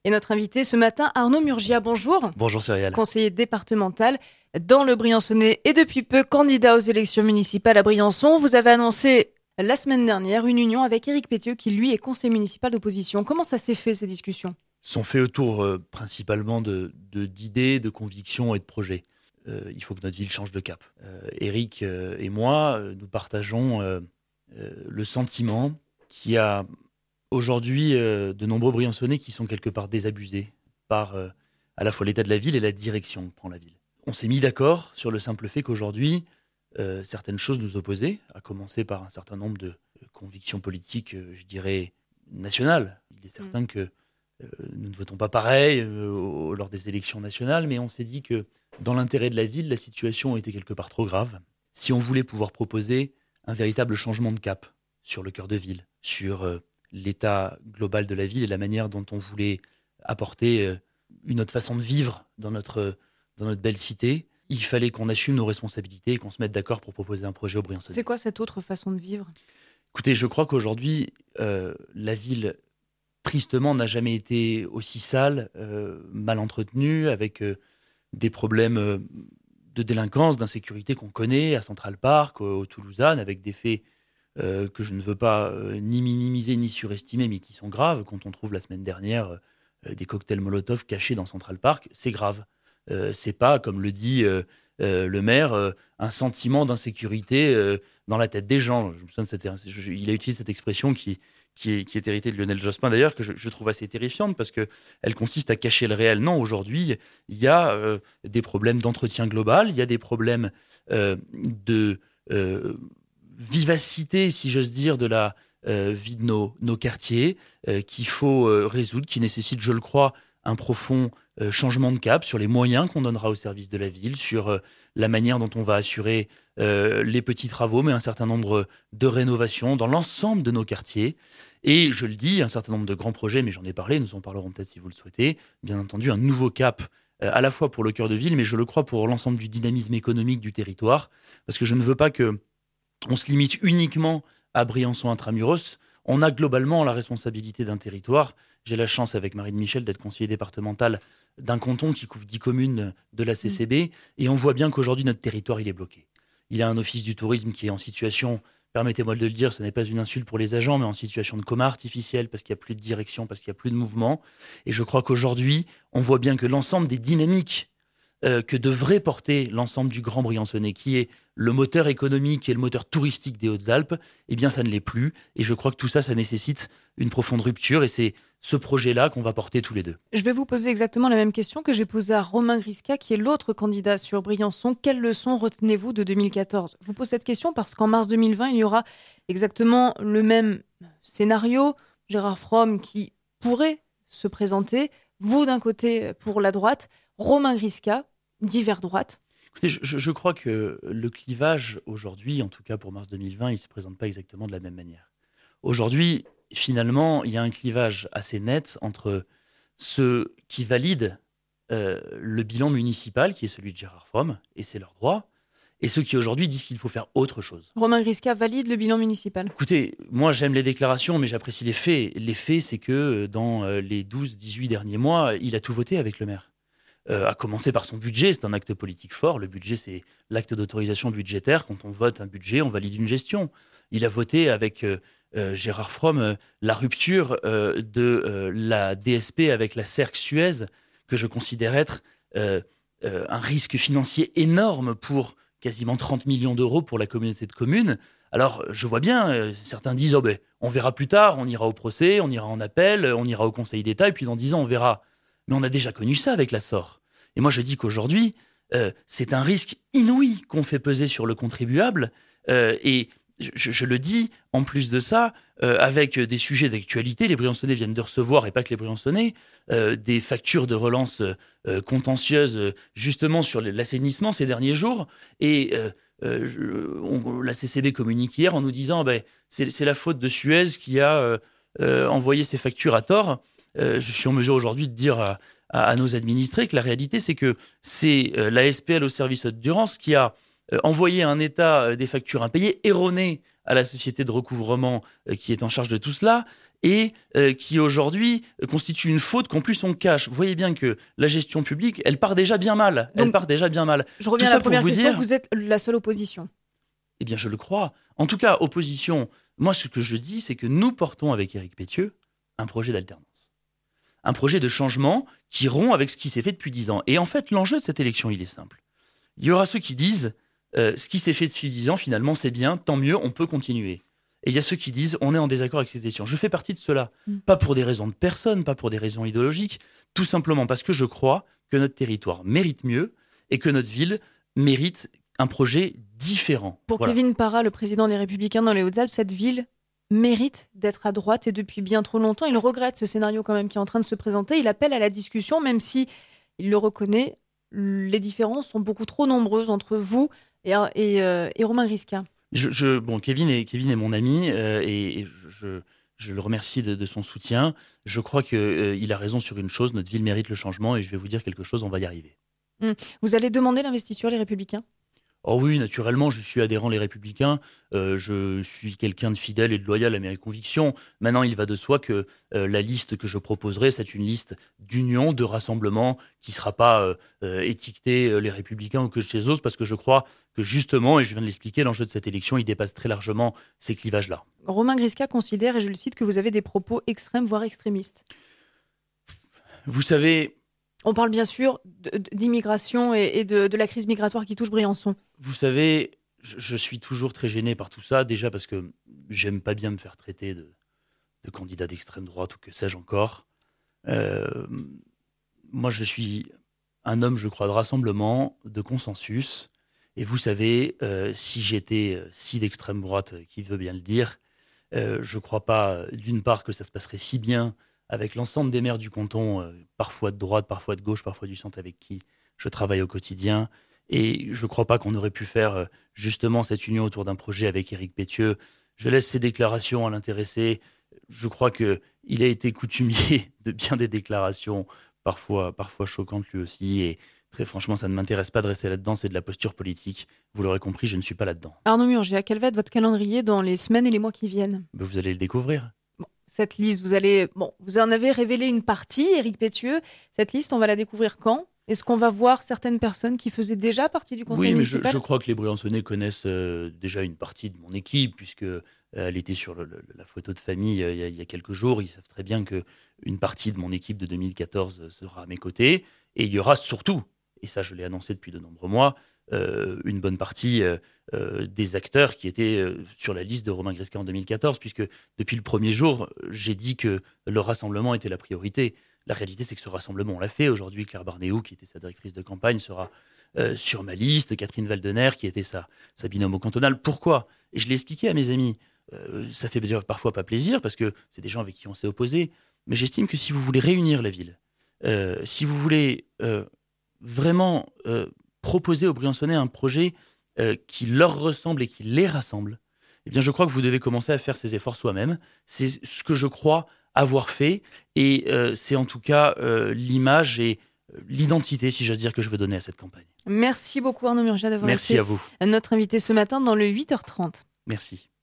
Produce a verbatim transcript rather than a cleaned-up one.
Et notre invité ce matin, Arnaud Murgia, bonjour. Bonjour Cyrielle. Conseiller départemental dans le Briançonnais et depuis peu candidat aux élections municipales à Briançon. Vous avez annoncé la semaine dernière une union avec Éric Pétieux qui lui est conseiller municipal d'opposition. Comment ça s'est fait ces discussions ? Sont faits autour euh, principalement de, de, d'idées, de convictions et de projets. Euh, il faut que notre ville change de cap. Euh, Éric euh, et moi, euh, nous partageons euh, euh, le sentiment qu'il y a aujourd'hui euh, de nombreux Briançonnais qui sont quelque part désabusés par euh, à la fois l'état de la ville et la direction que prend la ville. On s'est mis d'accord sur le simple fait qu'aujourd'hui, euh, certaines choses nous opposaient, à commencer par un certain nombre de euh, convictions politiques, euh, je dirais, nationales. Il est certain mmh. que euh, nous ne votons pas pareil euh, au, lors des élections nationales, mais on s'est dit que dans l'intérêt de la ville, la situation était quelque part trop grave. Si on voulait pouvoir proposer un véritable changement de cap sur le cœur de ville, sur euh, l'état global de la ville et la manière dont on voulait apporter euh, une autre façon de vivre dans notre, dans notre belle cité, il fallait qu'on assume nos responsabilités et qu'on se mette d'accord pour proposer un projet au Briançonnais. C'est quoi cette autre façon de vivre ? Écoutez, je crois qu'aujourd'hui, euh, la ville, tristement, n'a jamais été aussi sale, euh, mal entretenue, avec euh, des problèmes euh, de délinquance, d'insécurité qu'on connaît à Central Park, au, au Toulousanes, avec des faits euh, que je ne veux pas euh, ni minimiser ni surestimer, mais qui sont graves. Quand on trouve la semaine dernière euh, des cocktails Molotov cachés dans Central Park, c'est grave. Euh, c'est pas, comme le dit euh, euh, le maire, euh, un sentiment d'insécurité euh, dans la tête des gens. Je me souviens de cette, je, il a utilisé cette expression qui, qui, est, qui est héritée de Lionel Jospin d'ailleurs, que je, je trouve assez terrifiante parce qu'elle consiste à cacher le réel. Non, aujourd'hui, il y a euh, des problèmes d'entretien global, il y a des problèmes euh, de euh, vivacité, si j'ose dire, de la euh, vie de nos, nos quartiers euh, qu'il faut euh, résoudre, qui nécessite, je le crois, un profond euh, changement de cap sur les moyens qu'on donnera au service de la ville, sur euh, la manière dont on va assurer euh, les petits travaux, mais un certain nombre de rénovations dans l'ensemble de nos quartiers. Et je le dis, un certain nombre de grands projets, mais j'en ai parlé, nous en parlerons peut-être si vous le souhaitez. Bien entendu, un nouveau cap euh, à la fois pour le cœur de ville, mais je le crois pour l'ensemble du dynamisme économique du territoire, parce que je ne veux pas que on se limite uniquement à Briançon intramuros. On a globalement la responsabilité d'un territoire. J'ai la chance, avec Marine Michel, d'être conseiller départemental d'un canton qui couvre dix communes de la C C B. Mmh. Et on voit bien qu'aujourd'hui, notre territoire, il est bloqué. Il a un office du tourisme qui est en situation, permettez-moi de le dire, ce n'est pas une insulte pour les agents, mais en situation de coma artificiel parce qu'il n'y a plus de direction, parce qu'il n'y a plus de mouvement. Et je crois qu'aujourd'hui, on voit bien que l'ensemble des dynamiques euh, que devrait porter l'ensemble du Grand Briançonnais, qui est le moteur économique et le moteur touristique des Hautes-Alpes, eh bien ça ne l'est plus. Et je crois que tout ça, ça nécessite une profonde rupture et c'est ce projet-là qu'on va porter tous les deux. Je vais vous poser exactement la même question que j'ai posée à Romain Grisca, qui est l'autre candidat sur Briançon. Quelles leçons retenez-vous de deux mille quatorze ? Je vous pose cette question parce qu'en mars deux mille vingt, il y aura exactement le même scénario. Gérard Fromm qui pourrait se présenter, vous d'un côté pour la droite, Romain Grisca, divers droite. Écoutez, je, je crois que le clivage aujourd'hui, en tout cas pour mars deux mille vingt, il ne se présente pas exactement de la même manière. Aujourd'hui, finalement, il y a un clivage assez net entre ceux qui valident euh, le bilan municipal, qui est celui de Gérard Fromm, et c'est leur droit, et ceux qui aujourd'hui disent qu'il faut faire autre chose. Romain Grisca valide le bilan municipal. Écoutez, moi j'aime les déclarations, mais j'apprécie les faits. Les faits, c'est que dans les douze dix-huit derniers mois, il a tout voté avec le maire. Euh, à commencer par son budget, c'est un acte politique fort. Le budget, c'est l'acte d'autorisation budgétaire. Quand on vote un budget, on valide une gestion. Il a voté avec euh, euh, Gérard Fromm euh, la rupture euh, de euh, la D S P avec la C E R C Suez, que je considère être euh, euh, un risque financier énorme pour quasiment trente millions d'euros pour la communauté de communes. Alors, je vois bien, euh, certains disent oh ben, on verra plus tard, on ira au procès, on ira en appel, on ira au Conseil d'État, et puis dans dix ans, on verra. Mais on a déjà connu ça avec la S O R. Et moi, je dis qu'aujourd'hui, euh, c'est un risque inouï qu'on fait peser sur le contribuable. Euh, et je, je le dis, en plus de ça, euh, avec des sujets d'actualité, les Briançonnais viennent de recevoir, et pas que les Briançonnais, euh, des factures de relance euh, contentieuses, justement sur l'assainissement ces derniers jours. Et euh, euh, je, on, la C C B communique hier en nous disant ben, c'est, c'est la faute de Suez qui a euh, euh, envoyé ces factures à tort. Euh, je suis en mesure aujourd'hui de dire à, à, à nos administrés que la réalité, c'est que c'est euh, la S P L au service haute durance qui a euh, envoyé un état euh, des factures impayées erronées à la société de recouvrement euh, qui est en charge de tout cela et euh, qui aujourd'hui euh, constitue une faute qu'en plus on cache. Vous voyez bien que la gestion publique, elle part déjà bien mal. Donc, elle part déjà bien mal. Je reviens Tout à ça la première pour vous question, dire, vous êtes la seule opposition. eh bien, je le crois. En tout cas, opposition, moi, ce que je dis, c'est que nous portons avec Éric Pétieux un projet d'alternance. Un projet de changement qui rompt avec ce qui s'est fait depuis dix ans. Et en fait, l'enjeu de cette élection, il est simple. Il y aura ceux qui disent euh, ce qui s'est fait depuis dix ans, finalement, c'est bien, tant mieux, on peut continuer. Et il y a ceux qui disent on est en désaccord avec ces élections. Je fais partie de ceux-là. Mm. Pas pour des raisons de personne, pas pour des raisons idéologiques, tout simplement parce que je crois que notre territoire mérite mieux et que notre ville mérite un projet différent. Pour voilà. Kevin Parra, le président des Républicains dans les Hautes-Alpes, cette ville mérite d'être à droite et depuis bien trop longtemps. Il regrette ce scénario quand même qui est en train de se présenter. Il appelle à la discussion, même si il le reconnaît, les différences sont beaucoup trop nombreuses entre vous et, et, euh, et Romain Grysca. Je, je, bon, Kevin est, Kevin est mon ami euh, et, et je, je le remercie de, de son soutien. Je crois qu'il euh, a raison sur une chose, notre ville mérite le changement et je vais vous dire quelque chose, on va y arriver. Mmh. Vous allez demander l'investiture, les Républicains ? Oh oui, naturellement, je suis adhérent Les Républicains. Euh, je suis quelqu'un de fidèle et de loyal à mes convictions. Maintenant, il va de soi que euh, la liste que je proposerai, c'est une liste d'union, de rassemblement, qui ne sera pas euh, euh, étiquetée euh, Les Républicains ou que chez eux, parce que je crois que justement, et je viens de l'expliquer, l'enjeu de cette élection, il dépasse très largement ces clivages-là. Romain Grysca considère, et je le cite, que vous avez des propos extrêmes, voire extrémistes. Vous savez... On parle bien sûr d'immigration et de, de la crise migratoire qui touche Briançon. Vous savez, je, je suis toujours très gêné par tout ça, déjà parce que j'aime pas bien me faire traiter de, de candidat d'extrême droite ou que sais-je encore. Euh, moi, je suis un homme, je crois, de rassemblement, de consensus. Et vous savez, euh, si j'étais si d'extrême droite, qui veut bien le dire, euh, je crois pas, d'une part, que ça se passerait si bien avec l'ensemble des maires du canton, euh, parfois de droite, parfois de gauche, parfois du centre, avec qui je travaille au quotidien. Et je ne crois pas qu'on aurait pu faire euh, justement cette union autour d'un projet avec Éric Pétieux. Je laisse ses déclarations à l'intéressé. Je crois qu'il a été coutumier de bien des déclarations, parfois, parfois choquantes lui aussi. Et très franchement, ça ne m'intéresse pas de rester là-dedans, c'est de la posture politique. Vous l'aurez compris, je ne suis pas là-dedans. Arnaud Murger, quel va être votre calendrier dans les semaines et les mois qui viennent ? Ben, vous allez le découvrir. Bon, cette liste, vous allez, bon, vous en avez révélé une partie, Éric Pétieux. Cette liste, on va la découvrir quand ? Est-ce qu'on va voir certaines personnes qui faisaient déjà partie du conseil oui, municipal ? Oui, mais je, je crois que les Briançonnais connaissent euh, déjà une partie de mon équipe, puisqu'elle euh, était sur le, le, la photo de famille euh, il, y a, il y a quelques jours. Ils savent très bien qu'une partie de mon équipe de deux mille quatorze sera à mes côtés. Et il y aura surtout, et ça je l'ai annoncé depuis de nombreux mois, euh, une bonne partie euh, euh, des acteurs qui étaient euh, sur la liste de Romain Grysca en deux mille quatorze, puisque depuis le premier jour, j'ai dit que le rassemblement était la priorité. La réalité, c'est que ce rassemblement, on l'a fait. Aujourd'hui, Claire Barnéou, qui était sa directrice de campagne, sera euh, sur ma liste. Catherine Valdener, qui était sa, sa binôme au cantonal. Pourquoi ? Et je l'ai expliqué à mes amis. Euh, ça fait parfois pas plaisir, parce que c'est des gens avec qui on s'est opposé. Mais j'estime que si vous voulez réunir la ville, euh, si vous voulez euh, vraiment euh, proposer aux Briançonnais un projet euh, qui leur ressemble et qui les rassemble, eh bien, je crois que vous devez commencer à faire ces efforts soi-même. C'est ce que je crois avoir fait, et euh, c'est en tout cas euh, l'image et euh, l'identité, si j'ose dire, que je veux donner à cette campagne. Merci beaucoup Arnaud Murger d'avoir Merci été à vous. notre invité ce matin dans le huit heures trente. Merci.